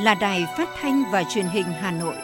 là Đài Phát thanh và Truyền hình Hà Nội.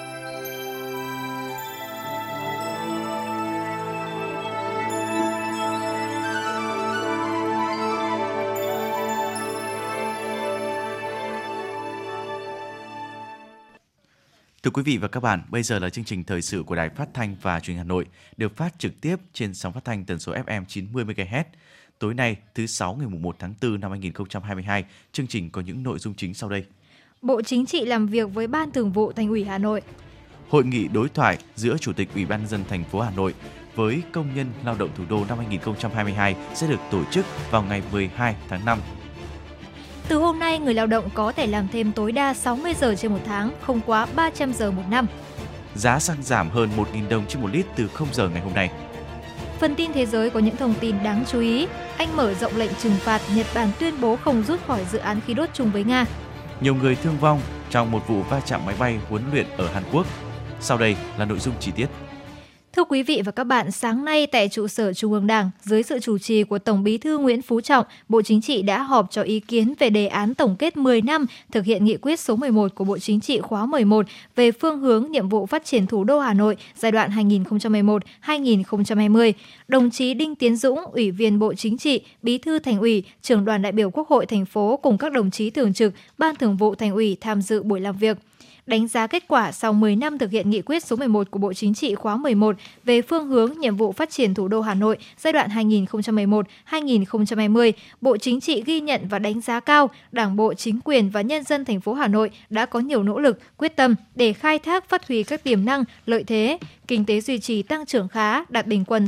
Thưa quý vị và các bạn, bây giờ là chương trình thời sự của Đài Phát thanh và Truyền hình Hà Nội, được phát trực tiếp trên sóng phát thanh tần số FM 90 MHz. Tối nay, thứ Sáu ngày 1 tháng 4 năm 2022, chương trình có những nội dung chính sau đây. Bộ Chính trị làm việc với Ban Thường vụ Thành ủy Hà Nội. Hội nghị đối thoại giữa Chủ tịch Ủy ban nhân dân thành phố Hà Nội với công nhân lao động thủ đô năm 2022 sẽ được tổ chức vào ngày 12 tháng 5. Từ hôm nay, người lao động có thể làm thêm tối đa 60 giờ trên một tháng, không quá 300 giờ một năm. Giá xăng giảm hơn 1.000 đồng trên 1 lít từ 0 giờ ngày hôm nay. Phần tin thế giới có những thông tin đáng chú ý. Anh mở rộng lệnh trừng phạt, Nhật Bản tuyên bố không rút khỏi dự án khí đốt chung với Nga. Nhiều người thương vong trong một vụ va chạm máy bay huấn luyện ở Hàn Quốc. Sau đây là nội dung chi tiết. Thưa quý vị và các bạn, sáng nay tại trụ sở Trung ương Đảng, dưới sự chủ trì của Tổng Bí thư Nguyễn Phú Trọng, Bộ Chính trị đã họp cho ý kiến về đề án tổng kết 10 năm thực hiện nghị quyết số 11 của Bộ Chính trị khóa 11 về phương hướng nhiệm vụ phát triển thủ đô Hà Nội giai đoạn 2011-2020. Đồng chí Đinh Tiến Dũng, Ủy viên Bộ Chính trị, Bí thư Thành ủy, Trưởng đoàn đại biểu Quốc hội thành phố cùng các đồng chí thường trực Ban Thường vụ Thành ủy tham dự buổi làm việc. Đánh giá kết quả sau 10 năm thực hiện nghị quyết số 11 của Bộ Chính trị khóa 11 về phương hướng nhiệm vụ phát triển thủ đô Hà Nội giai đoạn 2011-2020, Bộ Chính trị ghi nhận và đánh giá cao Đảng bộ, chính quyền và nhân dân thành phố Hà Nội đã có nhiều nỗ lực, quyết tâm để khai thác phát huy các tiềm năng, lợi thế, kinh tế duy trì tăng trưởng khá, đạt bình quân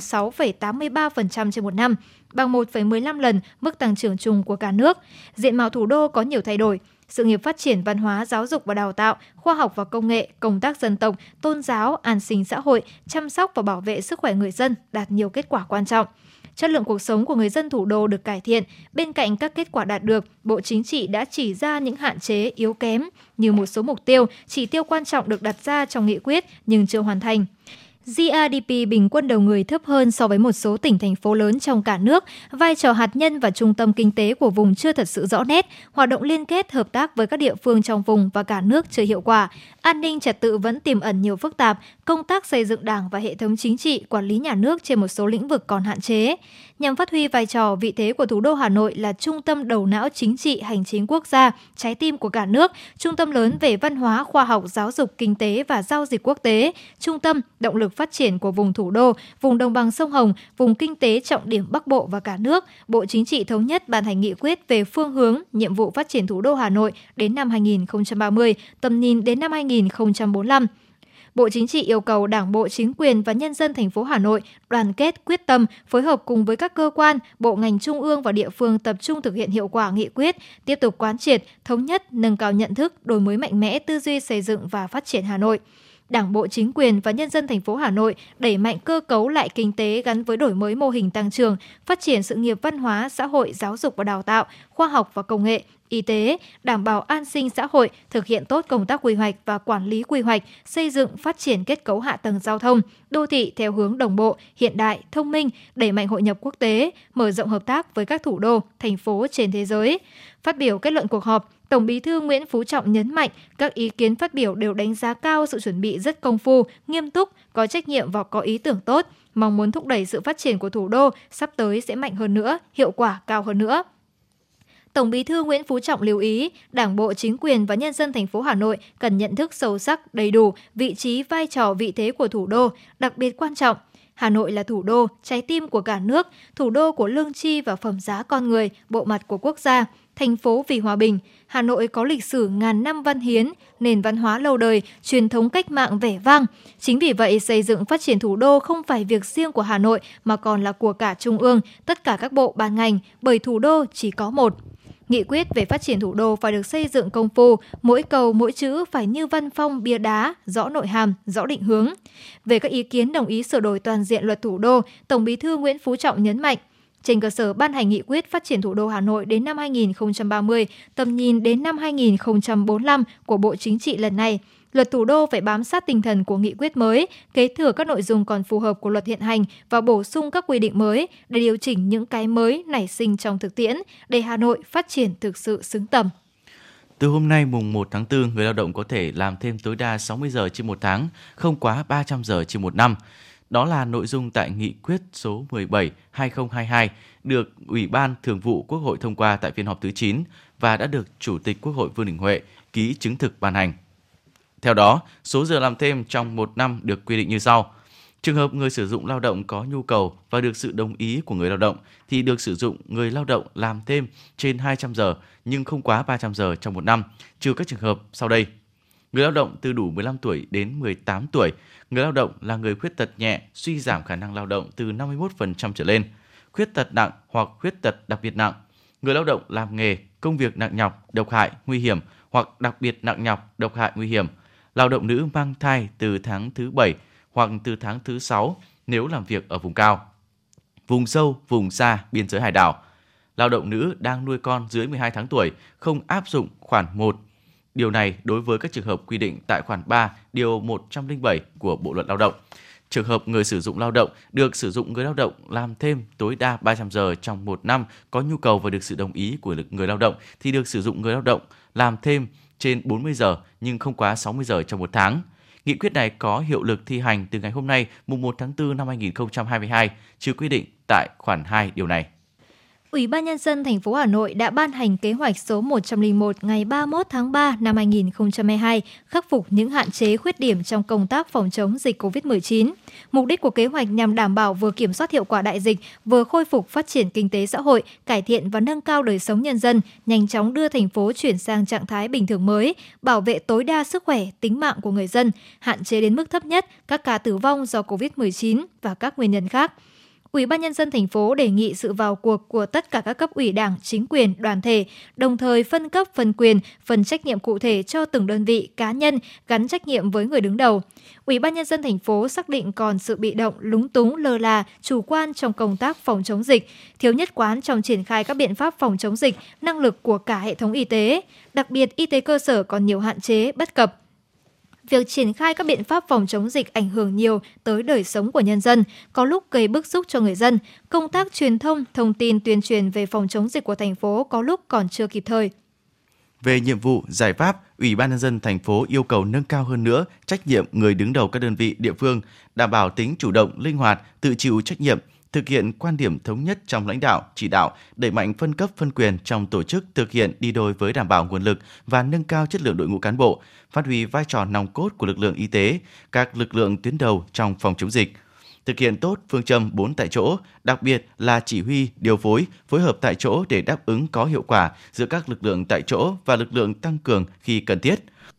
6,83% trên một năm, bằng 1,15 lần mức tăng trưởng chung của cả nước. Diện mạo thủ đô có nhiều thay đổi. Sự nghiệp phát triển văn hóa, giáo dục và đào tạo, khoa học và công nghệ, công tác dân tộc, tôn giáo, an sinh xã hội, chăm sóc và bảo vệ sức khỏe người dân đạt nhiều kết quả quan trọng. Chất lượng cuộc sống của người dân thủ đô được cải thiện. Bên cạnh các kết quả đạt được, Bộ Chính trị đã chỉ ra những hạn chế, yếu kém như một số mục tiêu, chỉ tiêu quan trọng được đặt ra trong nghị quyết nhưng chưa hoàn thành. GDP bình quân đầu người thấp hơn so với một số tỉnh thành phố lớn trong cả nước, vai trò hạt nhân và trung tâm kinh tế của vùng chưa thật sự rõ nét, hoạt động liên kết hợp tác với các địa phương trong vùng và cả nước chưa hiệu quả, an ninh trật tự vẫn tiềm ẩn nhiều phức tạp, công tác xây dựng Đảng và hệ thống chính trị, quản lý nhà nước trên một số lĩnh vực còn hạn chế. Nhằm phát huy vai trò, vị thế của thủ đô Hà Nội là trung tâm đầu não chính trị, hành chính quốc gia, trái tim của cả nước, trung tâm lớn về văn hóa, khoa học, giáo dục, kinh tế và giao dịch quốc tế, trung tâm, động lực phát triển của vùng thủ đô, vùng đồng bằng sông Hồng, vùng kinh tế trọng điểm Bắc Bộ và cả nước, Bộ Chính trị thống nhất ban hành nghị quyết về phương hướng, nhiệm vụ phát triển thủ đô Hà Nội đến năm 2030, tầm nhìn đến năm 2045. Bộ Chính trị yêu cầu Đảng bộ, chính quyền và nhân dân thành phố Hà Nội đoàn kết, quyết tâm, phối hợp cùng với các cơ quan, bộ ngành trung ương và địa phương tập trung thực hiện hiệu quả nghị quyết, tiếp tục quán triệt, thống nhất, nâng cao nhận thức, đổi mới mạnh mẽ tư duy xây dựng và phát triển Hà Nội. Đảng bộ, chính quyền và nhân dân thành phố Hà Nội đẩy mạnh cơ cấu lại kinh tế gắn với đổi mới mô hình tăng trưởng, phát triển sự nghiệp văn hóa, xã hội, giáo dục và đào tạo, khoa học và công nghệ, y tế, đảm bảo an sinh xã hội, thực hiện tốt công tác quy hoạch và quản lý quy hoạch, xây dựng phát triển kết cấu hạ tầng giao thông, đô thị theo hướng đồng bộ, hiện đại, thông minh, đẩy mạnh hội nhập quốc tế, mở rộng hợp tác với các thủ đô, thành phố trên thế giới. Phát biểu kết luận cuộc họp, Tổng Bí thư Nguyễn Phú Trọng nhấn mạnh các ý kiến phát biểu đều đánh giá cao sự chuẩn bị rất công phu, nghiêm túc, có trách nhiệm và có ý tưởng tốt, mong muốn thúc đẩy sự phát triển của thủ đô sắp tới sẽ mạnh hơn nữa, hiệu quả cao hơn nữa. Tổng Bí thư Nguyễn Phú Trọng lưu ý, Đảng bộ, chính quyền và nhân dân thành phố Hà Nội cần nhận thức sâu sắc, đầy đủ vị trí, vai trò, vị thế của thủ đô, đặc biệt quan trọng. Hà Nội là thủ đô, trái tim của cả nước, thủ đô của lương tri và phẩm giá con người, bộ mặt của quốc gia, thành phố vì hòa bình. Hà Nội có lịch sử ngàn năm văn hiến, nền văn hóa lâu đời, truyền thống cách mạng vẻ vang. Chính vì vậy, xây dựng phát triển thủ đô không phải việc riêng của Hà Nội mà còn là của cả Trung ương, tất cả các bộ ban ngành, bởi thủ đô chỉ có một. Nghị quyết về phát triển thủ đô phải được xây dựng công phu, mỗi câu mỗi chữ phải như văn phong bia đá, rõ nội hàm, rõ định hướng. Về các ý kiến đồng ý sửa đổi toàn diện luật thủ đô, Tổng Bí thư Nguyễn Phú Trọng nhấn mạnh, trên cơ sở ban hành nghị quyết phát triển thủ đô Hà Nội đến năm 2030, tầm nhìn đến năm 2045 của Bộ Chính trị lần này, luật thủ đô phải bám sát tinh thần của nghị quyết mới, kế thừa các nội dung còn phù hợp của luật hiện hành và bổ sung các quy định mới để điều chỉnh những cái mới nảy sinh trong thực tiễn, để Hà Nội phát triển thực sự xứng tầm. Từ hôm nay mùng 1 tháng 4, người lao động có thể làm thêm tối đa 60 giờ trên một tháng, không quá 300 giờ trên một năm. Đó là nội dung tại Nghị quyết số 17/2022 được Ủy ban Thường vụ Quốc hội thông qua tại phiên họp thứ 9 và đã được Chủ tịch Quốc hội Vương Đình Huệ ký chứng thực ban hành. Theo đó, số giờ làm thêm trong một năm được quy định như sau. Trường hợp người sử dụng lao động có nhu cầu và được sự đồng ý của người lao động thì được sử dụng người lao động làm thêm trên 200 giờ nhưng không quá 300 giờ trong một năm, trừ các trường hợp sau đây. Người lao động từ đủ 15 tuổi đến 18 tuổi, người lao động là người khuyết tật nhẹ, suy giảm khả năng lao động từ 51% trở lên, khuyết tật nặng hoặc khuyết tật đặc biệt nặng, người lao động làm nghề, công việc nặng nhọc, độc hại, nguy hiểm hoặc đặc biệt nặng nhọc, độc hại, nguy hiểm, lao động nữ mang thai từ tháng thứ 7 hoặc từ tháng thứ 6 nếu làm việc ở vùng cao, vùng sâu, vùng xa, biên giới hải đảo. Lao động nữ đang nuôi con dưới 12 tháng tuổi không áp dụng khoản 1. Điều này đối với các trường hợp quy định tại khoản 3, điều 107 của Bộ luật Lao động. Trường hợp người sử dụng lao động được sử dụng người lao động làm thêm tối đa 300 giờ trong một năm có nhu cầu và được sự đồng ý của người lao động thì được sử dụng người lao động làm thêm trên 40 giờ nhưng không quá 60 giờ trong một tháng. Nghị quyết này có hiệu lực thi hành từ ngày hôm nay, mùng 1 tháng 4 năm 2022, trừ quy định tại khoản 2 điều này. Ủy ban Nhân dân thành phố Hà Nội đã ban hành kế hoạch số 101 ngày 31 tháng 3 năm 2022 khắc phục những hạn chế khuyết điểm trong công tác phòng chống dịch COVID-19. Mục đích của kế hoạch nhằm đảm bảo vừa kiểm soát hiệu quả đại dịch, vừa khôi phục phát triển kinh tế xã hội, cải thiện và nâng cao đời sống nhân dân, nhanh chóng đưa thành phố chuyển sang trạng thái bình thường mới, bảo vệ tối đa sức khỏe, tính mạng của người dân, hạn chế đến mức thấp nhất các ca tử vong do COVID-19 và các nguyên nhân khác. Ủy ban Nhân dân thành phố đề nghị sự vào cuộc của tất cả các cấp ủy Đảng, chính quyền, đoàn thể, đồng thời phân cấp, phân quyền, phân trách nhiệm cụ thể cho từng đơn vị, cá nhân gắn trách nhiệm với người đứng đầu. Ủy ban Nhân dân thành phố xác định còn sự bị động, lúng túng, lơ là, chủ quan trong công tác phòng chống dịch, thiếu nhất quán trong triển khai các biện pháp phòng chống dịch, năng lực của cả hệ thống y tế, đặc biệt y tế cơ sở còn nhiều hạn chế, bất cập. Việc triển khai các biện pháp phòng chống dịch ảnh hưởng nhiều tới đời sống của nhân dân, có lúc gây bức xúc cho người dân. Công tác truyền thông, thông tin tuyên truyền về phòng chống dịch của thành phố có lúc còn chưa kịp thời. Về nhiệm vụ, giải pháp, Ủy ban Nhân dân thành phố yêu cầu nâng cao hơn nữa trách nhiệm người đứng đầu các đơn vị địa phương, đảm bảo tính chủ động, linh hoạt, tự chịu trách nhiệm, thực hiện quan điểm thống nhất trong lãnh đạo, chỉ đạo, đẩy mạnh phân cấp phân quyền trong tổ chức thực hiện đi đôi với đảm bảo nguồn lực và nâng cao chất lượng đội ngũ cán bộ, phát huy vai trò nòng cốt của lực lượng y tế, các lực lượng tuyến đầu trong phòng chống dịch. Thực hiện tốt phương châm 4 tại chỗ, đặc biệt là chỉ huy, điều phối, phối hợp tại chỗ để đáp ứng có hiệu quả giữa các lực lượng tại chỗ và lực lượng tăng cường khi cần thiết.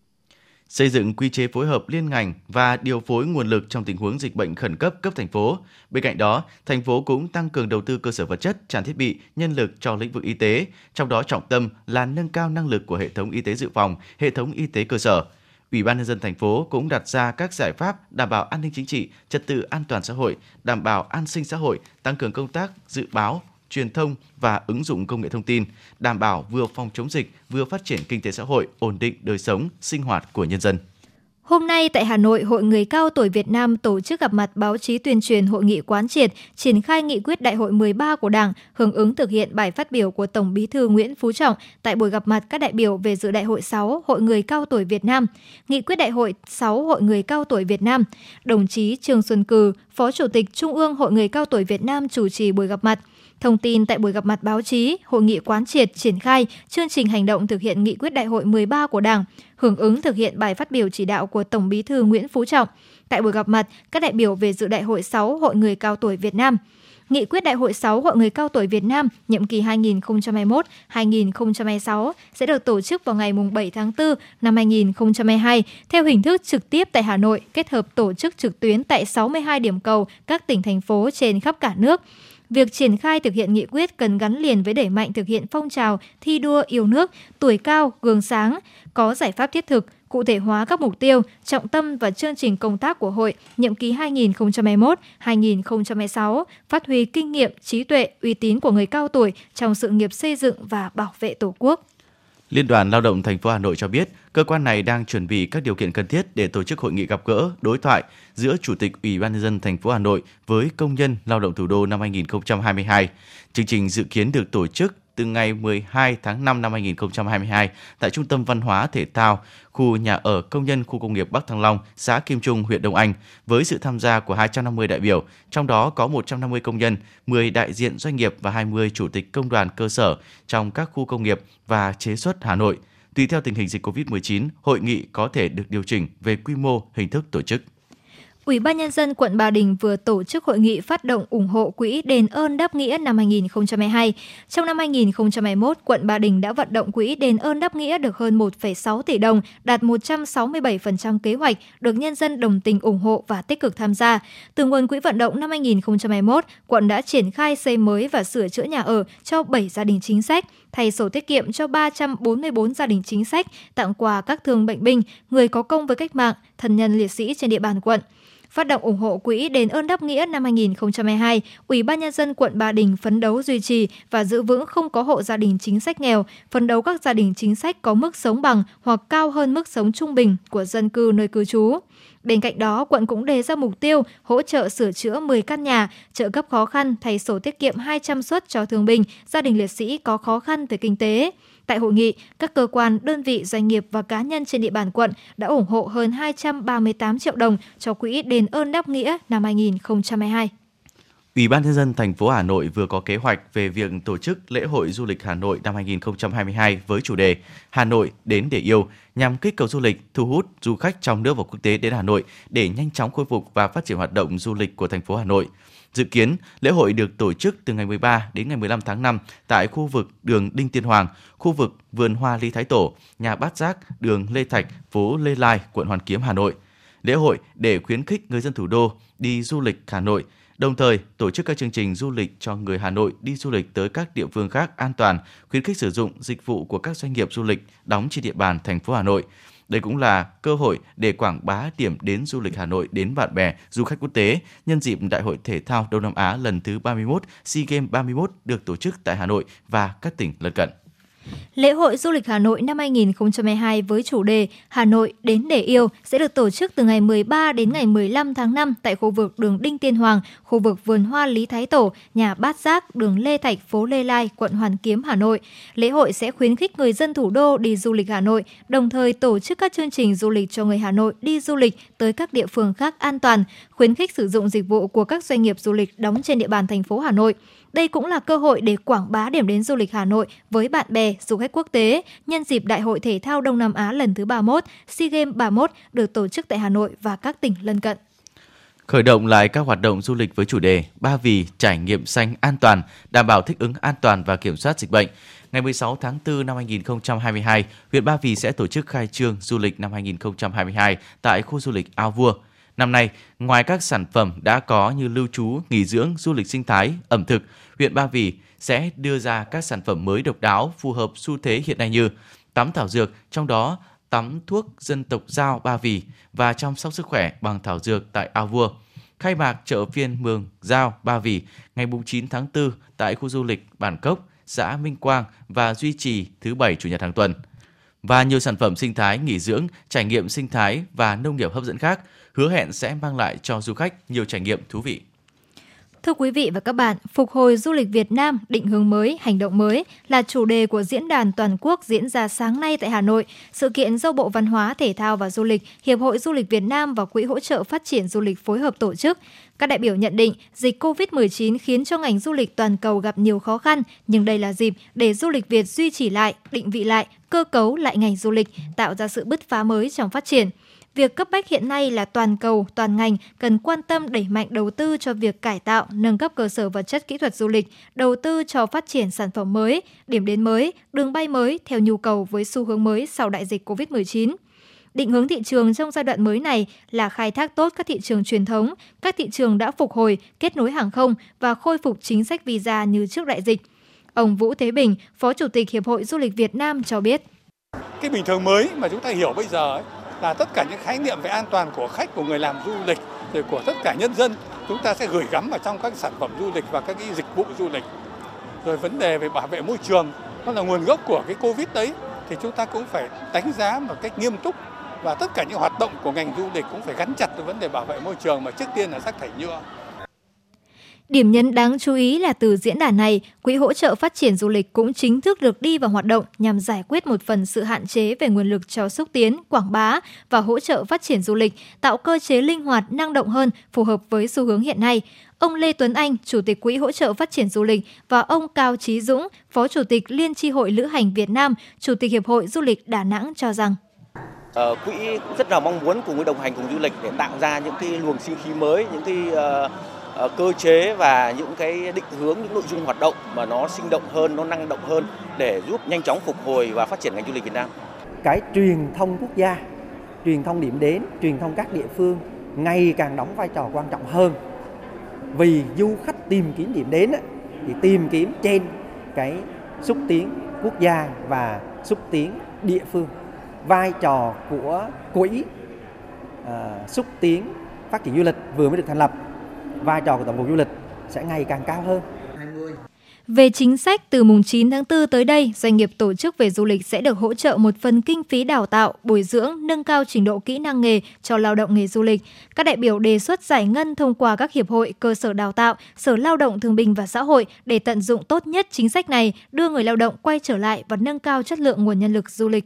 Xây dựng quy chế phối hợp liên ngành và điều phối nguồn lực trong tình huống dịch bệnh khẩn cấp cấp thành phố. Bên cạnh đó, thành phố cũng tăng cường đầu tư cơ sở vật chất, trang thiết bị, nhân lực cho lĩnh vực y tế, trong đó trọng tâm là nâng cao năng lực của hệ thống y tế dự phòng, hệ thống y tế cơ sở. Ủy ban Nhân dân thành phố cũng đặt ra các giải pháp đảm bảo an ninh chính trị, trật tự an toàn xã hội, đảm bảo an sinh xã hội, tăng cường công tác dự báo, truyền thông và ứng dụng công nghệ thông tin, đảm bảo vừa phòng chống dịch, vừa phát triển kinh tế xã hội, ổn định đời sống, sinh hoạt của nhân dân. Hôm nay tại Hà Nội, Hội Người Cao Tuổi Việt Nam tổ chức gặp mặt báo chí tuyên truyền hội nghị quán triệt, triển khai nghị quyết Đại hội 13 của Đảng, hưởng ứng thực hiện bài phát biểu của Tổng Bí thư Nguyễn Phú Trọng tại buổi gặp mặt các đại biểu về dự Đại hội 6 Hội Người Cao Tuổi Việt Nam, nghị quyết Đại hội 6 Hội Người Cao Tuổi Việt Nam. Đồng chí Trương Xuân Cừ, Phó Chủ tịch Trung ương Hội Người Cao Tuổi Việt Nam chủ trì buổi gặp mặt. Thông tin tại buổi gặp mặt báo chí, hội nghị quán triệt triển khai chương trình hành động thực hiện nghị quyết Đại hội 13 của Đảng, hưởng ứng thực hiện bài phát biểu chỉ đạo của Tổng Bí thư Nguyễn Phú Trọng. Tại buổi gặp mặt, các đại biểu về dự Đại hội 6 Hội Người Cao Tuổi Việt Nam. Nghị quyết Đại hội 6 Hội Người Cao Tuổi Việt Nam nhiệm kỳ 2021-2026 sẽ được tổ chức vào ngày 7 tháng 4 năm 2022 theo hình thức trực tiếp tại Hà Nội, kết hợp tổ chức trực tuyến tại 62 điểm cầu các tỉnh, thành phố trên khắp cả nước. Việc triển khai thực hiện nghị quyết cần gắn liền với đẩy mạnh thực hiện phong trào thi đua yêu nước, tuổi cao, gương sáng, có giải pháp thiết thực, cụ thể hóa các mục tiêu, trọng tâm và chương trình công tác của hội nhiệm kỳ 2021-2026, phát huy kinh nghiệm, trí tuệ, uy tín của người cao tuổi trong sự nghiệp xây dựng và bảo vệ Tổ quốc. Liên đoàn Lao động thành phố Hà Nội cho biết, cơ quan này đang chuẩn bị các điều kiện cần thiết để tổ chức hội nghị gặp gỡ, đối thoại giữa Chủ tịch Ủy ban Nhân dân thành phố Hà Nội với công nhân lao động thủ đô năm 2022. Chương trình dự kiến được tổ chức từ ngày 12 tháng 5 năm 2022 tại Trung tâm Văn hóa Thể thao, khu nhà ở công nhân khu công nghiệp Bắc Thăng Long, xã Kim Trung, huyện Đông Anh, với sự tham gia của 250 đại biểu, trong đó có 150 công nhân, 10 đại diện doanh nghiệp và 20 chủ tịch công đoàn cơ sở trong các khu công nghiệp và chế xuất Hà Nội. Tùy theo tình hình dịch COVID-19, hội nghị có thể được điều chỉnh về quy mô, hình thức tổ chức. Ủy ban Nhân dân quận Ba Đình vừa tổ chức hội nghị phát động ủng hộ quỹ đền ơn đáp nghĩa năm 2022. Trong năm 2021, quận Ba Đình đã vận động quỹ đền ơn đáp nghĩa được hơn 1,6 tỷ đồng, đạt 167% kế hoạch, được nhân dân đồng tình ủng hộ và tích cực tham gia. Từ nguồn quỹ vận động năm 2021, quận đã triển khai xây mới và sửa chữa nhà ở cho 7 gia đình chính sách, thay sổ tiết kiệm cho 344 gia đình chính sách, tặng quà các thương bệnh binh, người có công với cách mạng, thân nhân liệt sĩ trên địa bàn quận. Phát động ủng hộ quỹ đền ơn đáp nghĩa năm 2022, Ủy ban Nhân dân quận Ba Đình phấn đấu duy trì và giữ vững không có hộ gia đình chính sách nghèo, phấn đấu các gia đình chính sách có mức sống bằng hoặc cao hơn mức sống trung bình của dân cư nơi cư trú. Bên cạnh đó, quận cũng đề ra mục tiêu hỗ trợ sửa chữa 10 căn nhà, trợ cấp khó khăn, thay sổ tiết kiệm 200 suất cho thương binh, gia đình liệt sĩ có khó khăn về kinh tế. Tại hội nghị, các cơ quan, đơn vị, doanh nghiệp và cá nhân trên địa bàn quận đã ủng hộ hơn 238 triệu đồng cho quỹ đền ơn đáp nghĩa năm 2022. Ủy ban Nhân dân thành phố Hà Nội vừa có kế hoạch về việc tổ chức lễ hội du lịch Hà Nội năm 2022 với chủ đề Hà Nội đến để yêu, nhằm kích cầu du lịch, thu hút du khách trong nước và quốc tế đến Hà Nội để nhanh chóng khôi phục và phát triển hoạt động du lịch của thành phố Hà Nội. Dự kiến, lễ hội được tổ chức từ ngày 13 đến ngày 15 tháng 5 tại khu vực đường Đinh Tiên Hoàng, khu vực vườn hoa Lý Thái Tổ, nhà Bát Giác, đường Lê Thạch, phố Lê Lai, quận Hoàn Kiếm, Hà Nội. Lễ hội để khuyến khích người dân thủ đô đi du lịch Hà Nội, đồng thời tổ chức các chương trình du lịch cho người Hà Nội đi du lịch tới các địa phương khác an toàn, khuyến khích sử dụng dịch vụ của các doanh nghiệp du lịch đóng trên địa bàn thành phố Hà Nội. Đây cũng là cơ hội để quảng bá điểm đến du lịch Hà Nội đến bạn bè, du khách quốc tế nhân dịp Đại hội Thể thao Đông Nam Á lần thứ 31, SEA Games 31 được tổ chức tại Hà Nội và các tỉnh lân cận. Lễ hội du lịch Hà Nội năm 2022 với chủ đề Hà Nội đến để yêu sẽ được tổ chức từ ngày 13 đến ngày 15 tháng 5 tại khu vực đường Đinh Tiên Hoàng, khu vực vườn hoa Lý Thái Tổ, nhà Bát Giác, đường Lê Thạch, phố Lê Lai, quận Hoàn Kiếm, Hà Nội. Lễ hội sẽ khuyến khích người dân thủ đô đi du lịch Hà Nội, đồng thời tổ chức các chương trình du lịch cho người Hà Nội đi du lịch tới các địa phương khác an toàn, khuyến khích sử dụng dịch vụ của các doanh nghiệp du lịch đóng trên địa bàn thành phố Hà Nội. Đây cũng là cơ hội để quảng bá điểm đến du lịch Hà Nội với bạn bè, du khách quốc tế nhân dịp Đại hội Thể thao Đông Nam Á lần thứ 31, SEA Games 31 được tổ chức tại Hà Nội và các tỉnh lân cận. Khởi động lại các hoạt động du lịch với chủ đề Ba Vì trải nghiệm xanh an toàn, đảm bảo thích ứng an toàn và kiểm soát dịch bệnh. Ngày 16 tháng 4 năm 2022, huyện Ba Vì sẽ tổ chức khai trương du lịch năm 2022 tại khu du lịch Ao Vua. Năm nay, ngoài các sản phẩm đã có như lưu trú, nghỉ dưỡng, du lịch sinh thái, ẩm thực, huyện Ba Vì sẽ đưa ra các sản phẩm mới độc đáo phù hợp xu thế hiện nay như tắm thảo dược, trong đó tắm thuốc dân tộc Dao Ba Vì và chăm sóc sức khỏe bằng thảo dược tại Ao Vua. Khai mạc chợ phiên Mường Dao Ba Vì ngày 9 tháng 4 tại khu du lịch Bản Cốc, xã Minh Quang và duy trì thứ Bảy, Chủ nhật hàng tuần. Và nhiều sản phẩm sinh thái, nghỉ dưỡng, trải nghiệm sinh thái và nông nghiệp hấp dẫn khác hứa hẹn sẽ mang lại cho du khách nhiều trải nghiệm thú vị. Thưa quý vị và các bạn, phục hồi du lịch Việt Nam, định hướng mới, hành động mới là chủ đề của diễn đàn toàn quốc diễn ra sáng nay tại Hà Nội. Sự kiện do Bộ Văn hóa, Thể thao và Du lịch, Hiệp hội Du lịch Việt Nam và Quỹ hỗ trợ phát triển du lịch phối hợp tổ chức. Các đại biểu nhận định dịch COVID-19 khiến cho ngành du lịch toàn cầu gặp nhiều khó khăn, nhưng đây là dịp để du lịch Việt duy trì lại, định vị lại, cơ cấu lại ngành du lịch, tạo ra sự bứt phá mới trong phát triển. Việc cấp bách hiện nay là toàn cầu, toàn ngành cần quan tâm đẩy mạnh đầu tư cho việc cải tạo, nâng cấp cơ sở vật chất kỹ thuật du lịch, đầu tư cho phát triển sản phẩm mới, điểm đến mới, đường bay mới theo nhu cầu với xu hướng mới sau đại dịch COVID-19. Định hướng thị trường trong giai đoạn mới này là khai thác tốt các thị trường truyền thống, các thị trường đã phục hồi, kết nối hàng không và khôi phục chính sách visa như trước đại dịch. Ông Vũ Thế Bình, Phó Chủ tịch Hiệp hội Du lịch Việt Nam cho biết. Cái bình thường mới mà chúng ta hiểu bây giờ ấy, là tất cả những khái niệm về an toàn của khách, của người làm du lịch, rồi của tất cả nhân dân, chúng ta sẽ gửi gắm vào trong các sản phẩm du lịch và các cái dịch vụ du lịch. Rồi vấn đề về bảo vệ môi trường, nó là nguồn gốc của cái Covid đấy, thì chúng ta cũng phải đánh giá một cách nghiêm túc, và tất cả những hoạt động của ngành du lịch cũng phải gắn chặt với vấn đề bảo vệ môi trường, mà trước tiên là rác thải nhựa. Điểm nhấn đáng chú ý là từ diễn đàn này, Quỹ hỗ trợ phát triển du lịch cũng chính thức được đi vào hoạt động nhằm giải quyết một phần sự hạn chế về nguồn lực cho xúc tiến, quảng bá và hỗ trợ phát triển du lịch, tạo cơ chế linh hoạt, năng động hơn, phù hợp với xu hướng hiện nay. Ông Lê Tuấn Anh, Chủ tịch Quỹ hỗ trợ phát triển du lịch và ông Cao Chí Dũng, Phó Chủ tịch Liên chi hội Lữ hành Việt Nam, Chủ tịch Hiệp hội Du lịch Đà Nẵng cho rằng Quỹ cũng rất là mong muốn cùng với đồng hành cùng du lịch để tạo ra những cái luồng sinh khí mới, những cái cơ chế và những cái định hướng, những nội dung hoạt động mà nó sinh động hơn, nó năng động hơn để giúp nhanh chóng phục hồi và phát triển ngành du lịch Việt Nam. Cái truyền thông quốc gia, truyền thông điểm đến, truyền thông các địa phương ngày càng đóng vai trò quan trọng hơn. Vì du khách tìm kiếm điểm đến thì tìm kiếm trên cái xúc tiến quốc gia và xúc tiến địa phương. Vai trò của quỹ xúc tiến phát triển du lịch vừa mới được thành lập, vai trò của Tổng cục Du lịch sẽ ngày càng cao hơn. Về chính sách, từ mùng 9 tháng 4 tới đây, doanh nghiệp tổ chức về du lịch sẽ được hỗ trợ một phần kinh phí đào tạo, bồi dưỡng, nâng cao trình độ kỹ năng nghề cho lao động nghề du lịch. Các đại biểu đề xuất giải ngân thông qua các hiệp hội, cơ sở đào tạo, Sở Lao động Thương binh và Xã hội để tận dụng tốt nhất chính sách này, đưa người lao động quay trở lại và nâng cao chất lượng nguồn nhân lực du lịch.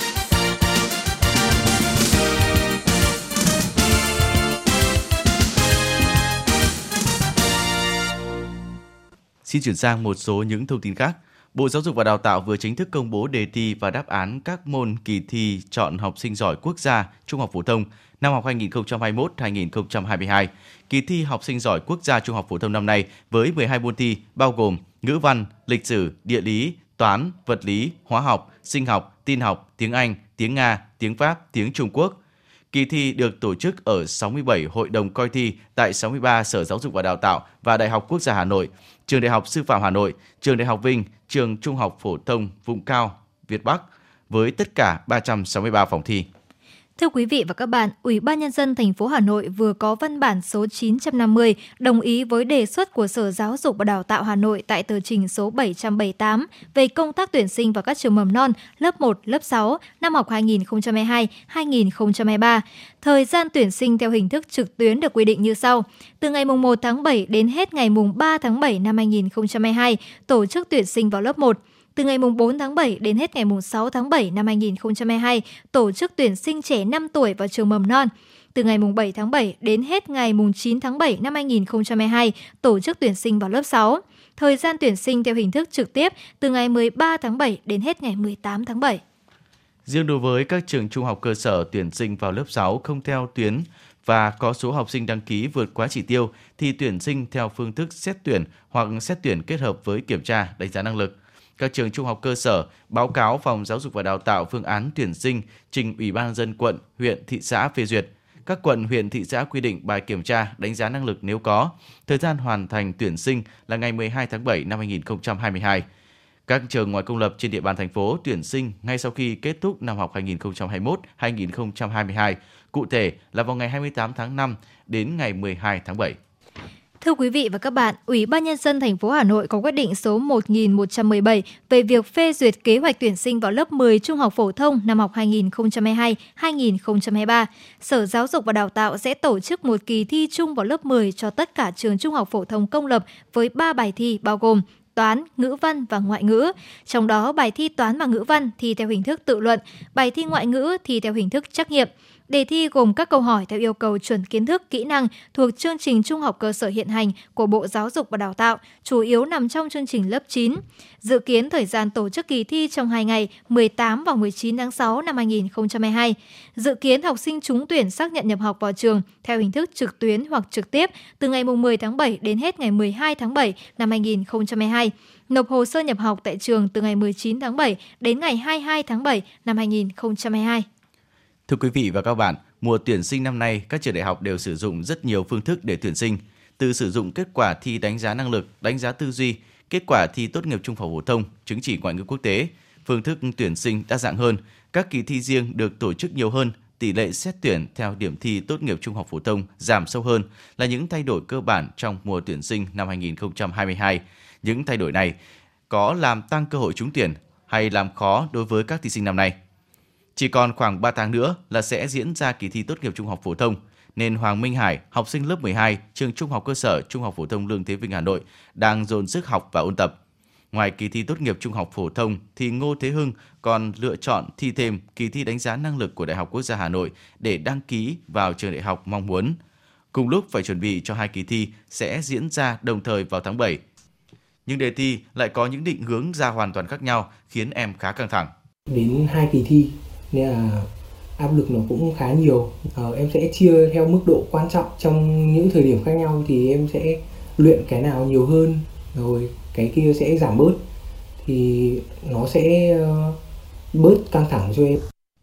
Xin chuyển sang một số những thông tin khác. Bộ Giáo dục và Đào tạo vừa chính thức công bố đề thi và đáp án các môn kỳ thi chọn học sinh giỏi quốc gia trung học phổ thông năm học 2021-2022. Kỳ thi học sinh giỏi quốc gia trung học phổ thông năm nay với 12 môn thi bao gồm ngữ văn, lịch sử, địa lý, toán, vật lý, hóa học, sinh học, tin học, tiếng Anh, tiếng Nga, tiếng Pháp, tiếng Trung Quốc. Kỳ thi được tổ chức ở 67 hội đồng coi thi tại 63 Sở Giáo dục và Đào tạo và Đại học Quốc gia Hà Nội, Trường Đại học Sư phạm Hà Nội, Trường Đại học Vinh, Trường Trung học phổ thông Vùng Cao Việt Bắc với tất cả 363 phòng thi. Thưa quý vị và các bạn, Ủy ban Nhân dân thành phố Hà Nội vừa có văn bản số 950 đồng ý với đề xuất của Sở Giáo dục và Đào tạo Hà Nội tại tờ trình số 778 về công tác tuyển sinh vào các trường mầm non lớp 1, lớp 6 năm học 2022-2023. Thời gian tuyển sinh theo hình thức trực tuyến được quy định như sau. Từ ngày 1 tháng 7 đến hết ngày 3 tháng 7 năm 2022, tổ chức tuyển sinh vào lớp 1. Từ ngày 4 tháng 7 đến hết ngày 6 tháng 7 năm 2022, tổ chức tuyển sinh trẻ 5 tuổi vào trường mầm non. Từ ngày 7 tháng 7 đến hết ngày 9 tháng 7 năm 2022, tổ chức tuyển sinh vào lớp 6. Thời gian tuyển sinh theo hình thức trực tiếp từ ngày 13 tháng 7 đến hết ngày 18 tháng 7. Riêng đối với các trường trung học cơ sở tuyển sinh vào lớp 6 không theo tuyến và có số học sinh đăng ký vượt quá chỉ tiêu thì tuyển sinh theo phương thức xét tuyển hoặc xét tuyển kết hợp với kiểm tra, đánh giá năng lực. Các trường trung học cơ sở báo cáo Phòng Giáo dục và Đào tạo phương án tuyển sinh trình Ủy ban nhân dân quận, huyện, thị xã phê duyệt. Các quận, huyện, thị xã quy định bài kiểm tra, đánh giá năng lực nếu có. Thời gian hoàn thành tuyển sinh là ngày 12 tháng 7 năm 2022. Các trường ngoài công lập trên địa bàn thành phố tuyển sinh ngay sau khi kết thúc năm học 2021-2022, cụ thể là vào ngày 28 tháng 5 đến ngày 12 tháng 7. Thưa quý vị và các bạn, Ủy ban Nhân dân thành phố Hà Nội có quyết định số 1117 về việc phê duyệt kế hoạch tuyển sinh vào lớp 10 trung học phổ thông năm học 2022-2023. Sở Giáo dục và Đào tạo sẽ tổ chức một kỳ thi chung vào lớp 10 cho tất cả trường trung học phổ thông công lập với 3 bài thi bao gồm toán, ngữ văn và ngoại ngữ. Trong đó, bài thi toán và ngữ văn thi theo hình thức tự luận, bài thi ngoại ngữ thi theo hình thức trắc nghiệm. Đề thi gồm các câu hỏi theo yêu cầu chuẩn kiến thức, kỹ năng thuộc chương trình trung học cơ sở hiện hành của Bộ Giáo dục và Đào tạo, chủ yếu nằm trong chương trình lớp 9. Dự kiến thời gian tổ chức kỳ thi trong 2 ngày 18 và 19 tháng 6 năm 2022. Dự kiến học sinh trúng tuyển xác nhận nhập học vào trường theo hình thức trực tuyến hoặc trực tiếp từ ngày 10 tháng 7 đến hết ngày 12 tháng 7 năm 2022. Nộp hồ sơ nhập học tại trường từ ngày 19 tháng 7 đến ngày 22 tháng 7 năm 2022. Thưa quý vị và các bạn, mùa tuyển sinh năm nay, các trường đại học đều sử dụng rất nhiều phương thức để tuyển sinh, từ sử dụng kết quả thi đánh giá năng lực, đánh giá tư duy, kết quả thi tốt nghiệp trung học phổ thông, chứng chỉ ngoại ngữ quốc tế. Phương thức tuyển sinh đa dạng hơn, các kỳ thi riêng được tổ chức nhiều hơn, tỷ lệ xét tuyển theo điểm thi tốt nghiệp trung học phổ thông giảm sâu hơn là những thay đổi cơ bản trong mùa tuyển sinh năm 2022. Những thay đổi này có làm tăng cơ hội trúng tuyển hay làm khó đối với các thí sinh năm nay? Chỉ còn khoảng 3 tháng nữa là sẽ diễn ra kỳ thi tốt nghiệp trung học phổ thông. nên Hoàng Minh Hải, học sinh lớp 12, trường Trung học cơ sở Trung học phổ thông Lương Thế Vinh Hà Nội đang dồn sức học và ôn tập. Ngoài kỳ thi tốt nghiệp trung học phổ thông thì Ngô Thế Hưng còn lựa chọn thi thêm kỳ thi đánh giá năng lực của Đại học Quốc gia Hà Nội để đăng ký vào trường đại học mong muốn. Cùng lúc phải chuẩn bị cho hai kỳ thi sẽ diễn ra đồng thời vào tháng 7. Nhưng đề thi lại có những định hướng ra hoàn toàn khác nhau khiến em khá căng thẳng. Đến hai kỳ thi nên là áp lực nó cũng khá nhiều. Em sẽ chia theo mức độ quan trọng trong những thời điểm khác nhau thì em sẽ luyện cái nào nhiều hơn rồi cái kia sẽ giảm bớt thì nó sẽ bớt căng thẳng cho em.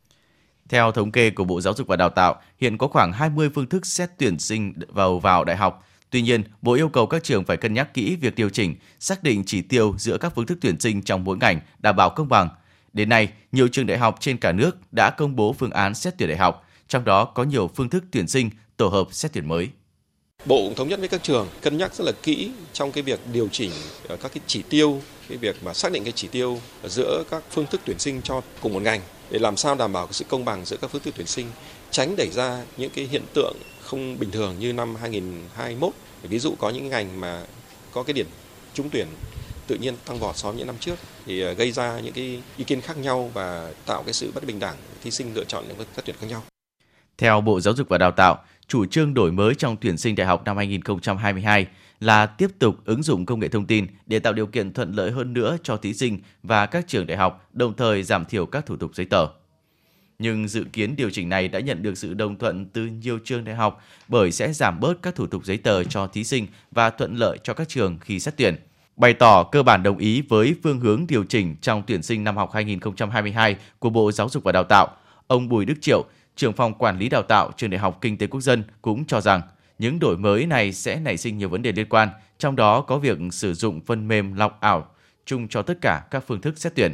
Theo thống kê của Bộ Giáo dục và Đào tạo, hiện có khoảng 20 phương thức xét tuyển sinh vào đại học. Tuy nhiên, Bộ yêu cầu các trường phải cân nhắc kỹ việc điều chỉnh, xác định chỉ tiêu giữa các phương thức tuyển sinh trong mỗi ngành, đảm bảo công bằng. Đến nay, nhiều trường đại học trên cả nước đã công bố phương án xét tuyển đại học, trong đó có nhiều phương thức tuyển sinh tổ hợp xét tuyển mới. Bộ cũng thống nhất với các trường cân nhắc rất là kỹ trong cái việc điều chỉnh các cái chỉ tiêu, cái việc mà xác định cái chỉ tiêu giữa các phương thức tuyển sinh cho cùng một ngành để làm sao đảm bảo sự công bằng giữa các phương thức tuyển sinh, tránh đẩy ra những cái hiện tượng không bình thường như năm 2021. Ví dụ có những ngành mà có cái điểm trúng tuyển tự nhiên tăng vọt so với những năm trước thì gây ra những cái ý kiến khác nhau và tạo cái sự bất bình đẳng, thí sinh lựa chọn những các tuyển khác nhau. Theo Bộ Giáo dục và Đào tạo, chủ trương đổi mới trong tuyển sinh đại học năm 2022 là tiếp tục ứng dụng công nghệ thông tin để tạo điều kiện thuận lợi hơn nữa cho thí sinh và các trường đại học, đồng thời giảm thiểu các thủ tục giấy tờ. Nhưng dự kiến điều chỉnh này đã nhận được sự đồng thuận từ nhiều trường đại học bởi sẽ giảm bớt các thủ tục giấy tờ cho thí sinh và thuận lợi cho các trường khi xét tuyển. Bày tỏ cơ bản đồng ý với phương hướng điều chỉnh trong tuyển sinh năm học 2022 của Bộ Giáo dục và Đào tạo, ông Bùi Đức Triệu, trưởng phòng quản lý đào tạo Trường Đại học Kinh tế Quốc dân cũng cho rằng những đổi mới này sẽ nảy sinh nhiều vấn đề liên quan, trong đó có việc sử dụng phần mềm lọc ảo chung cho tất cả các phương thức xét tuyển.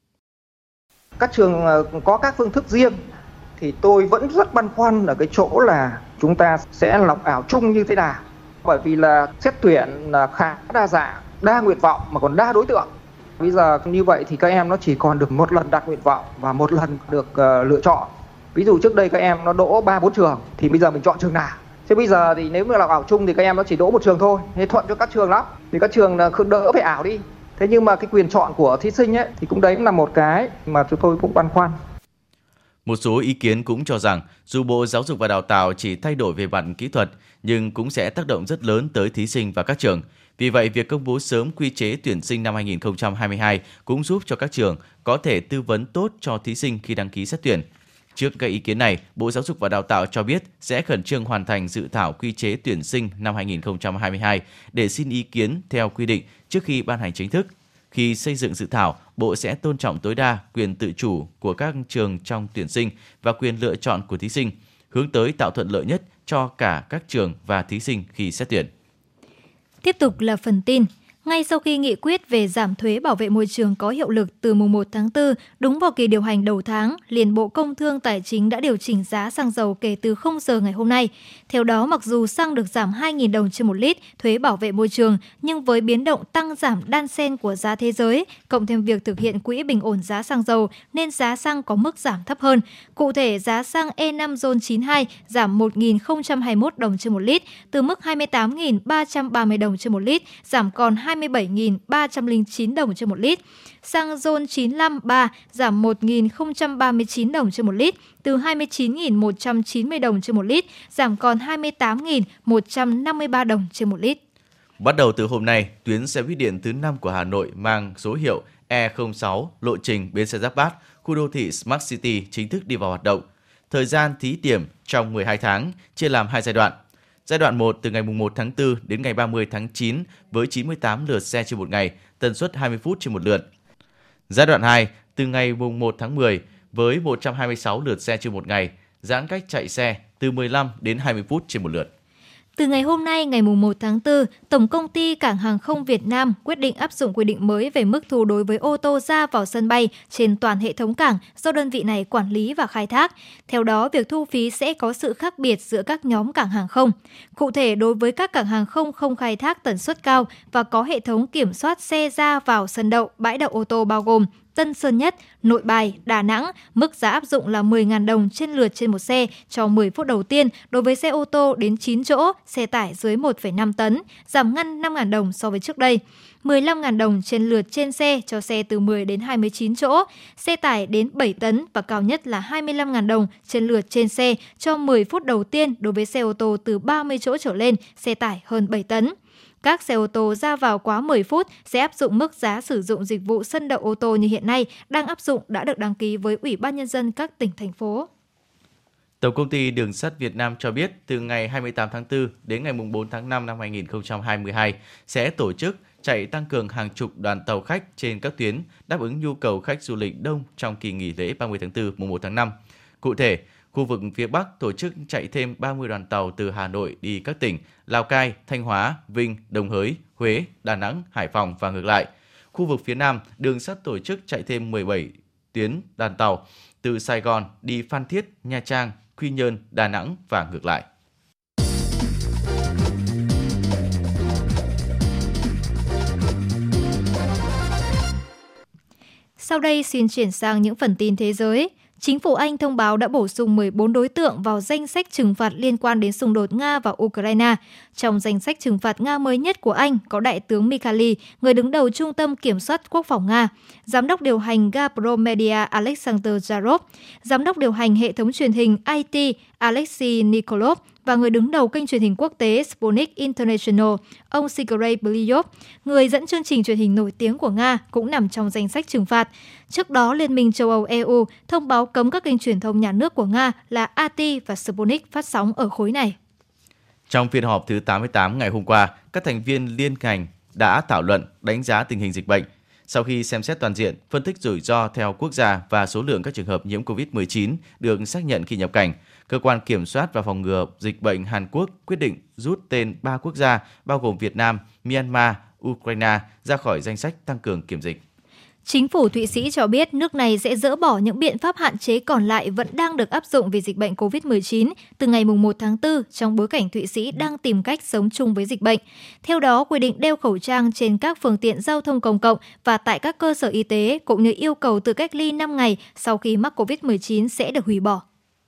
Các trường có các phương thức riêng thì tôi vẫn rất băn khoăn ở cái chỗ là chúng ta sẽ lọc ảo chung như thế nào. Bởi vì là xét tuyển là khá đa dạng, đa nguyện vọng mà còn đa đối tượng. Bây giờ như vậy thì các em nó chỉ còn được một lần đặt nguyện vọng và một lần được lựa chọn. Ví dụ trước đây các em nó đỗ 3-4 trường thì bây giờ mình chọn trường nào. Thế bây giờ thì nếu mà lọc ảo chung thì các em nó chỉ đỗ một trường thôi. Thế thuận cho các trường lắm. Thì các trường đỡ phải ảo đi. Thế nhưng mà cái quyền chọn của thí sinh ấy thì cũng đấy là một cái mà chúng tôi cũng băn khoăn. Một số ý kiến cũng cho rằng dù Bộ Giáo dục và Đào tạo chỉ thay đổi về mặt kỹ thuật nhưng cũng sẽ tác động rất lớn tới thí sinh và các trường. Vì vậy, việc công bố sớm quy chế tuyển sinh năm 2022 cũng giúp cho các trường có thể tư vấn tốt cho thí sinh khi đăng ký xét tuyển. Trước các ý kiến này, Bộ Giáo dục và Đào tạo cho biết sẽ khẩn trương hoàn thành dự thảo quy chế tuyển sinh năm 2022 để xin ý kiến theo quy định trước khi ban hành chính thức. Khi xây dựng dự thảo, Bộ sẽ tôn trọng tối đa quyền tự chủ của các trường trong tuyển sinh và quyền lựa chọn của thí sinh, hướng tới tạo thuận lợi nhất cho cả các trường và thí sinh khi xét tuyển. Tiếp tục là phần tin. Ngay sau khi nghị quyết về giảm thuế bảo vệ môi trường có hiệu lực từ mùng 1 tháng 4, đúng vào kỳ điều hành đầu tháng, liền Bộ Công Thương Tài chính đã điều chỉnh giá xăng dầu kể từ 0 giờ ngày hôm nay. Theo đó, mặc dù xăng được giảm 2.000 đồng trên một lít thuế bảo vệ môi trường, nhưng với biến động tăng giảm đan xen của giá thế giới, cộng thêm việc thực hiện quỹ bình ổn giá xăng dầu, nên giá xăng có mức giảm thấp hơn. Cụ thể, giá xăng E5 RON 92 giảm 1.021 đồng trên một lít, từ mức 28.330 đồng trên một lít, giảm còn 27.309 đồng trên một lít. Xăng RON 95-3 giảm 1.039 đồng trên một lít, từ 29.190 đồng trên một lít, giảm còn 28.153 đồng trên một lít. Bắt đầu từ hôm nay, tuyến xe buýt điện thứ 5 của Hà Nội mang số hiệu E06 lộ trình bến xe Giáp Bát, khu đô thị Smart City chính thức đi vào hoạt động. Thời gian thí điểm trong 12 tháng, chia làm 2 giai đoạn. Giai đoạn 1 từ ngày 1 tháng 4 đến ngày 30 tháng 9 với 98 lượt xe trên một ngày, tần suất 20 phút trên một lượt. Giai đoạn 2 từ ngày 1 tháng 10 với 126 lượt xe trên một ngày, giãn cách chạy xe từ 15 đến 20 phút trên một lượt. Từ ngày hôm nay, ngày 1 tháng 4, Tổng công ty Cảng hàng không Việt Nam quyết định áp dụng quy định mới về mức thu đối với ô tô ra vào sân bay trên toàn hệ thống cảng do đơn vị này quản lý và khai thác. Theo đó, việc thu phí sẽ có sự khác biệt giữa các nhóm cảng hàng không. Cụ thể, đối với các cảng hàng không không khai thác tần suất cao và có hệ thống kiểm soát xe ra vào sân đậu, bãi đậu ô tô bao gồm Tân Sơn Nhất, Nội Bài, Đà Nẵng, mức giá áp dụng là 10.000 đồng trên lượt trên một xe cho 10 phút đầu tiên đối với xe ô tô đến 9 chỗ, xe tải dưới 1,5 tấn, giảm ngăn 5.000 đồng so với trước đây. 15.000 đồng trên lượt trên xe cho xe từ 10 đến 29 chỗ, xe tải đến 7 tấn và cao nhất là 25.000 đồng trên lượt trên xe cho 10 phút đầu tiên đối với xe ô tô từ 30 chỗ trở lên, xe tải hơn 7 tấn. Các xe ô tô ra vào quá 10 phút sẽ áp dụng mức giá sử dụng dịch vụ sân đậu ô tô như hiện nay đang áp dụng đã được đăng ký với Ủy ban Nhân dân các tỉnh, thành phố. Tổng công ty Đường sắt Việt Nam cho biết từ ngày 28 tháng 4 đến ngày 4 tháng 5 năm 2022 sẽ tổ chức chạy tăng cường hàng chục đoàn tàu khách trên các tuyến đáp ứng nhu cầu khách du lịch đông trong kỳ nghỉ lễ 30 tháng 4 mùng 1 tháng 5. Cụ thể, khu vực phía Bắc tổ chức chạy thêm 30 đoàn tàu từ Hà Nội đi các tỉnh Lào Cai, Thanh Hóa, Vinh, Đồng Hới, Huế, Đà Nẵng, Hải Phòng và ngược lại. Khu vực phía Nam, Đường sắt tổ chức chạy thêm 17 tuyến đoàn tàu từ Sài Gòn đi Phan Thiết, Nha Trang, Quy Nhơn, Đà Nẵng và ngược lại. Sau đây xin chuyển sang những phần tin thế giới. Chính phủ Anh thông báo đã bổ sung 14 đối tượng vào danh sách trừng phạt liên quan đến xung đột Nga và Ukraine. Trong danh sách trừng phạt Nga mới nhất của Anh có Đại tướng Mikhail, người đứng đầu Trung tâm Kiểm soát Quốc phòng Nga, Giám đốc điều hành Gazprom Media Alexander Zarov, Giám đốc điều hành hệ thống truyền hình IT Alexei Nikolov và người đứng đầu kênh truyền hình quốc tế Sputnik International, ông Sergei Blyov, người dẫn chương trình truyền hình nổi tiếng của Nga, cũng nằm trong danh sách trừng phạt. Trước đó, Liên minh châu Âu EU thông báo cấm các kênh truyền thông nhà nước của Nga là RT và Sputnik phát sóng ở khối này. Trong phiên họp thứ 88 ngày hôm qua, các thành viên liên ngành đã thảo luận đánh giá tình hình dịch bệnh. Sau khi xem xét toàn diện, phân tích rủi ro theo quốc gia và số lượng các trường hợp nhiễm COVID-19 được xác nhận khi nhập cảnh, Cơ quan Kiểm soát và Phòng ngừa Dịch bệnh Hàn Quốc quyết định rút tên 3 quốc gia bao gồm Việt Nam, Myanmar, Ukraine ra khỏi danh sách tăng cường kiểm dịch. Chính phủ Thụy Sĩ cho biết nước này sẽ dỡ bỏ những biện pháp hạn chế còn lại vẫn đang được áp dụng vì dịch bệnh COVID-19 từ ngày 1 tháng 4 trong bối cảnh Thụy Sĩ đang tìm cách sống chung với dịch bệnh. Theo đó, quy định đeo khẩu trang trên các phương tiện giao thông công cộng và tại các cơ sở y tế cũng như yêu cầu tự cách ly 5 ngày sau khi mắc COVID-19 sẽ được hủy bỏ.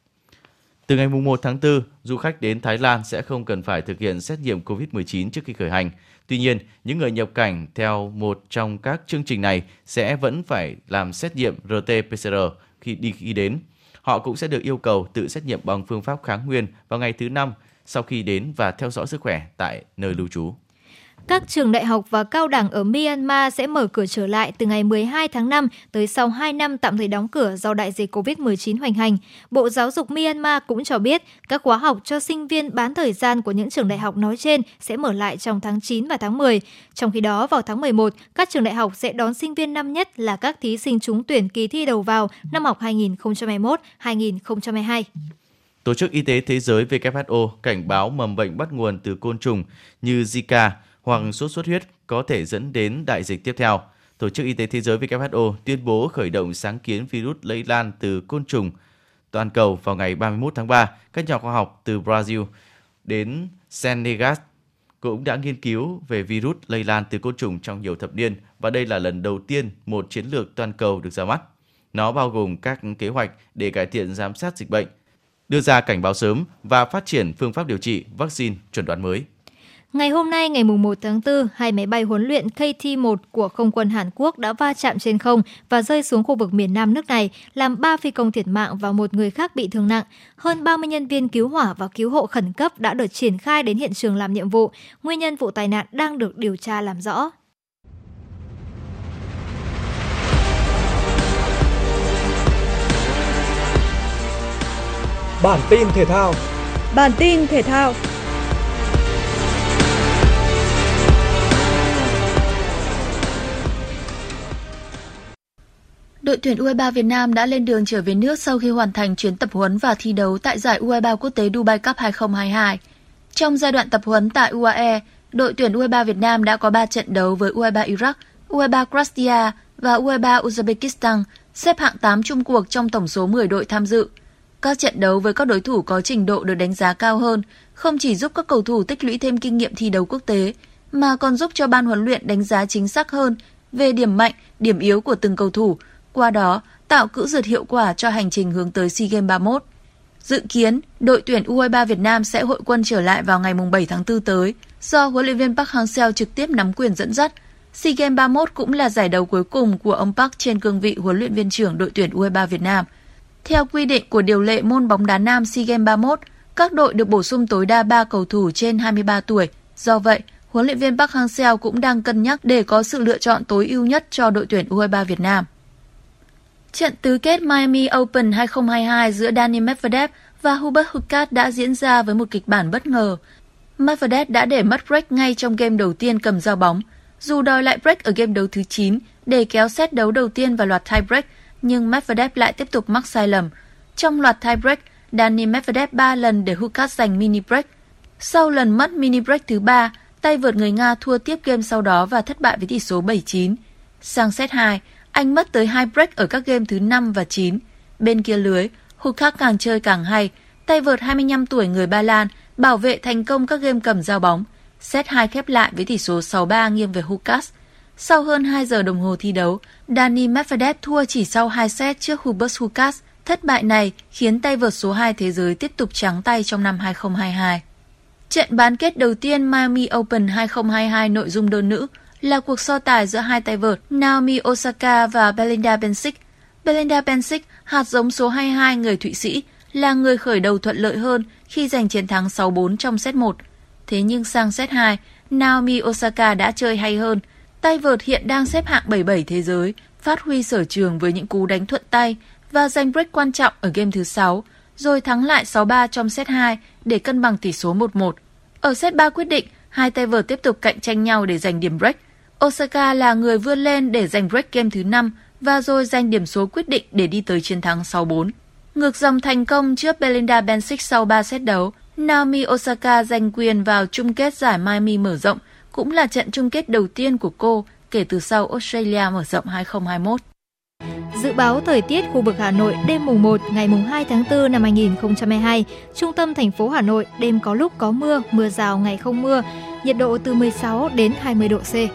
Từ ngày 1 tháng 4, du khách đến Thái Lan sẽ không cần phải thực hiện xét nghiệm COVID-19 trước khi khởi hành. Tuy nhiên, những người nhập cảnh theo một trong các chương trình này sẽ vẫn phải làm xét nghiệm RT-PCR khi đến. Họ cũng sẽ được yêu cầu tự xét nghiệm bằng phương pháp kháng nguyên vào ngày thứ 5 sau khi đến và theo dõi sức khỏe tại nơi lưu trú. Các trường đại học và cao đẳng ở Myanmar sẽ mở cửa trở lại từ ngày 12 tháng 5 tới sau 2 năm tạm thời đóng cửa do đại dịch COVID-19 hoành hành. Bộ Giáo dục Myanmar cũng cho biết các khóa học cho sinh viên bán thời gian của những trường đại học nói trên sẽ mở lại trong tháng 9 và tháng 10. Trong khi đó, vào tháng 11, các trường đại học sẽ đón sinh viên năm nhất là các thí sinh trúng tuyển kỳ thi đầu vào năm học 2021-2022. Tổ chức Y tế Thế giới WHO cảnh báo mầm bệnh bắt nguồn từ côn trùng như Zika hoặc sốt xuất huyết có thể dẫn đến đại dịch tiếp theo. Tổ chức Y tế Thế giới WHO tuyên bố khởi động sáng kiến virus lây lan từ côn trùng toàn cầu vào ngày 31 tháng 3. Các nhà khoa học từ Brazil đến Senegal cũng đã nghiên cứu về virus lây lan từ côn trùng trong nhiều thập niên và đây là lần đầu tiên một chiến lược toàn cầu được ra mắt. Nó bao gồm các kế hoạch để cải thiện giám sát dịch bệnh, đưa ra cảnh báo sớm và phát triển phương pháp điều trị, vaccine, chẩn đoán mới. Ngày hôm nay, ngày 1 tháng 4, hai máy bay huấn luyện KT-1 của Không quân Hàn Quốc đã va chạm trên không và rơi xuống khu vực miền Nam nước này, làm 3 phi công thiệt mạng và một người khác bị thương nặng. Hơn 30 nhân viên cứu hỏa và cứu hộ khẩn cấp đã được triển khai đến hiện trường làm nhiệm vụ. Nguyên nhân vụ tai nạn đang được điều tra làm rõ. Bản tin thể thao. Đội tuyển U23 Việt Nam đã lên đường trở về nước sau khi hoàn thành chuyến tập huấn và thi đấu tại giải U23 quốc tế Dubai Cup 2022. Trong giai đoạn tập huấn tại UAE, đội tuyển U23 Việt Nam đã có 3 trận đấu với U23 Iraq, U23 Croatia và U23 Uzbekistan, xếp hạng 8 chung cuộc trong tổng số 10 đội tham dự. Các trận đấu với các đối thủ có trình độ được đánh giá cao hơn, không chỉ giúp các cầu thủ tích lũy thêm kinh nghiệm thi đấu quốc tế, mà còn giúp cho ban huấn luyện đánh giá chính xác hơn về điểm mạnh, điểm yếu của từng cầu thủ, qua đó tạo cữ dượt hiệu quả cho hành trình hướng tới SEA Games 31. Dự kiến, đội tuyển U23 Việt Nam sẽ hội quân trở lại vào ngày 7 tháng 4 tới, do huấn luyện viên Park Hang-seo trực tiếp nắm quyền dẫn dắt. SEA Games 31 cũng là giải đấu cuối cùng của ông Park trên cương vị huấn luyện viên trưởng đội tuyển U23 Việt Nam. Theo quy định của điều lệ môn bóng đá nam SEA Games 31, các đội được bổ sung tối đa 3 cầu thủ trên 23 tuổi. Do vậy, huấn luyện viên Park Hang-seo cũng đang cân nhắc để có sự lựa chọn tối ưu nhất cho đội tuyển U23 Việt Nam. Trận tứ kết Miami Open 2022 giữa Daniil Medvedev và Hubert Hurkacz đã diễn ra với một kịch bản bất ngờ. Medvedev đã để mất break ngay trong game đầu tiên cầm giao bóng. Dù đòi lại break ở game đấu thứ 9 để kéo set đấu đầu tiên vào loạt tie break, nhưng Medvedev lại tiếp tục mắc sai lầm. Trong loạt tie break, Daniil Medvedev 3 lần để Hurkacz giành mini break. Sau lần mất mini break thứ 3, tay vợt người Nga thua tiếp game sau đó và thất bại với tỷ số 7-9. Sang set 2, anh mất tới 2 break ở các game thứ 5 và 9. Bên kia lưới, Hurkacz càng chơi càng hay. Tay vợt 25 tuổi người Ba Lan bảo vệ thành công các game cầm giao bóng. Set 2 khép lại với tỷ số 6-3 nghiêng về Hurkacz. Sau hơn 2 giờ đồng hồ thi đấu, Daniil Medvedev thua chỉ sau 2 set trước Hubert Hurkacz. Thất bại này khiến tay vợt số 2 thế giới tiếp tục trắng tay trong năm 2022. Trận bán kết đầu tiên Miami Open 2022 nội dung đơn nữ là cuộc so tài giữa hai tay vợt Naomi Osaka và Belinda Bencic. Belinda Bencic, hạt giống số 22 người Thụy Sĩ, là người khởi đầu thuận lợi hơn khi giành chiến thắng 6-4 trong set 1. Thế nhưng sang set 2, Naomi Osaka đã chơi hay hơn. Tay vợt hiện đang xếp hạng 77 thế giới, phát huy sở trường với những cú đánh thuận tay và giành break quan trọng ở game thứ 6, rồi thắng lại 6-3 trong set 2 để cân bằng tỷ số 1-1. Ở set 3 quyết định, hai tay vợt tiếp tục cạnh tranh nhau để giành điểm break. Osaka là người vươn lên để giành break game thứ 5 và rồi giành điểm số quyết định để đi tới chiến thắng 6-4. Ngược dòng thành công trước Belinda Bencic sau 3 set đấu, Naomi Osaka giành quyền vào chung kết giải Miami mở rộng, cũng là trận chung kết đầu tiên của cô kể từ sau Australia mở rộng 2021. Dự báo thời tiết khu vực Hà Nội đêm mùng 1 ngày mùng 2 tháng 4 năm 2022, trung tâm thành phố Hà Nội đêm có lúc có mưa, mưa rào ngày không mưa, nhiệt độ từ 16 đến 20 độ C.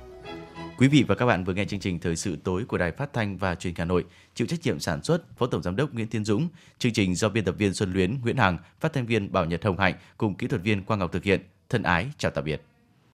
Quý vị và các bạn vừa nghe chương trình Thời sự tối của Đài Phát thanh và Truyền hình Hà Nội, chịu trách nhiệm sản xuất Phó Tổng giám đốc Nguyễn Tiến Dũng, chương trình do biên tập viên Xuân Luyến, Nguyễn Hằng, phát thanh viên Bảo Nhật Hồng Hạnh cùng kỹ thuật viên Quang Ngọc thực hiện. Thân ái chào tạm biệt.